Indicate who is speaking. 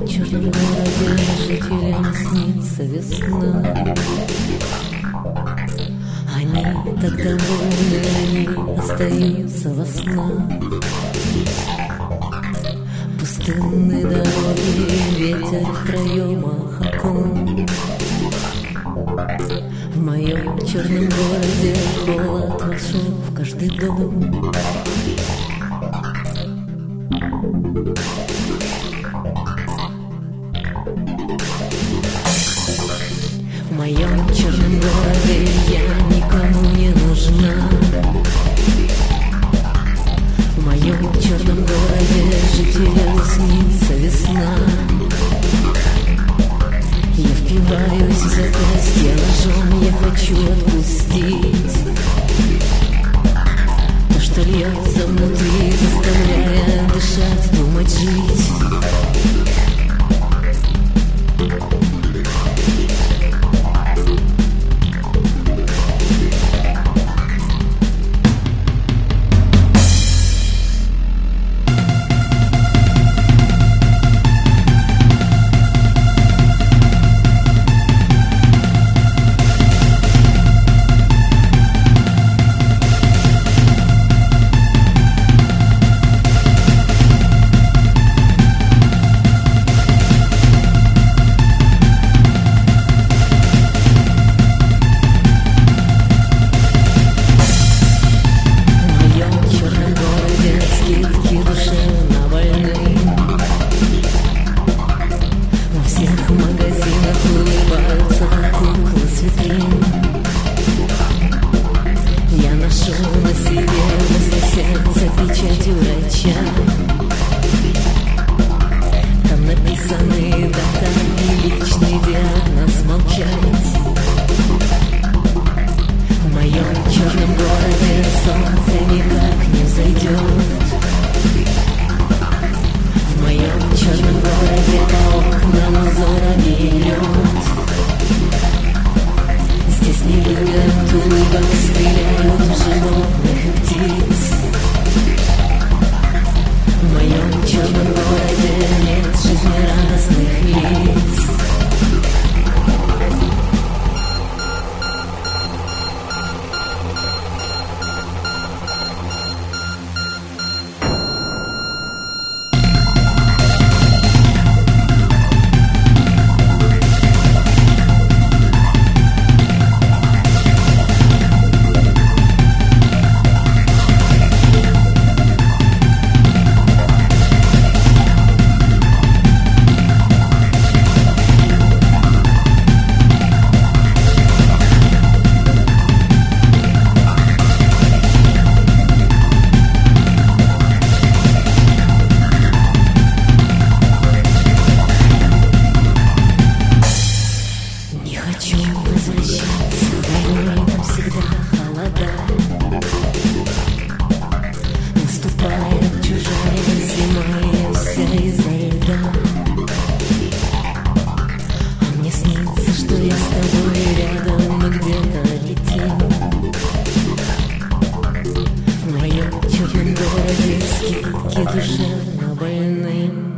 Speaker 1: черном городе жителям снится весна. Они так довольны, они остаются во снах. Пустынные дороги, ветер в проемах окон. В моем черном городе холод вошел в каждый дом. В моем черном городе я никому не нужна. В моем черном городе жителям снится весна. Я впиваюсь в запястье ножом, я хочу отпустить то, что льется внутри, заставляя дышать, думать, жить. Я ношу на себе возле сердца печать врача. Там написаны дата и личный диагноз молчать. В моем черном городе солнце никак не взойдет. В моем черном городе по окнам узорами лед. Здесь не любят улыбок, стреляют в животных и птиц. В моем черном городе нет жизнерадостных лиц. Возвращаться домой, там всегда холода. Наступает чужая зима, я вся из-за льда. А мне снится, что я с тобой рядом, мы где-то летим. В моем черном городе скидки душевно больным.